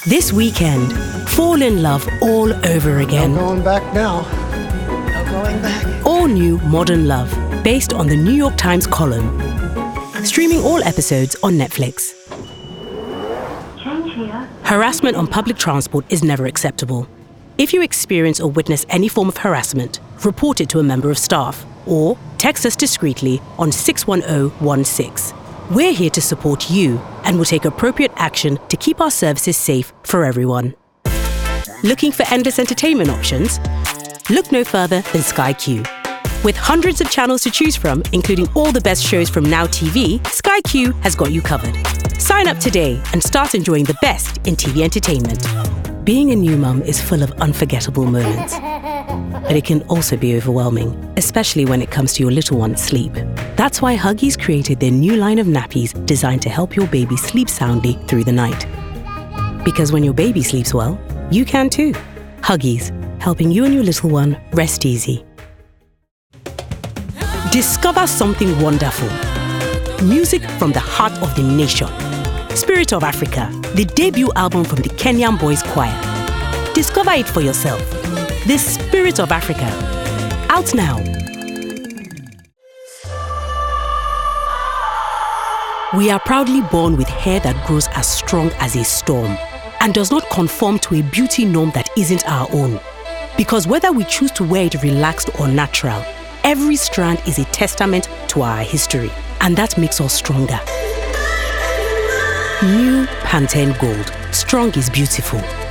This weekend, fall in love all over again. No going back now. No going back. All new Modern Love, based on the New York Times column. Streaming all episodes on Netflix. Change here. Harassment on public transport is never acceptable. If you experience or witness any form of harassment, report it to a member of staff or text us discreetly on 61016. We're here to support you and will take appropriate action to keep our services safe for everyone. Looking for endless entertainment options? Look no further than Sky Q. With hundreds of channels to choose from, including all the best shows from Now TV, Sky Q has got you covered. Sign up today and start enjoying the best in TV entertainment. Being a new mum is full of unforgettable moments, but it can also be overwhelming, especially when it comes to your little one's sleep. That's why Huggies created their new line of nappies designed to help your baby sleep soundly through the night. Because when your baby sleeps well, you can too. Huggies, helping you and your little one rest easy. Discover something wonderful. Music from the heart of the nation. Spirit of Africa, the debut album from the Kenyan Boys Choir. Discover it for yourself. The Spirit of Africa. Out now. We are proudly born with hair that grows as strong as a storm and does not conform to a beauty norm that isn't our own. Because whether we choose to wear it relaxed or natural, every strand is a testament to our history, and that makes us stronger. New Pantene Gold. Strong is beautiful.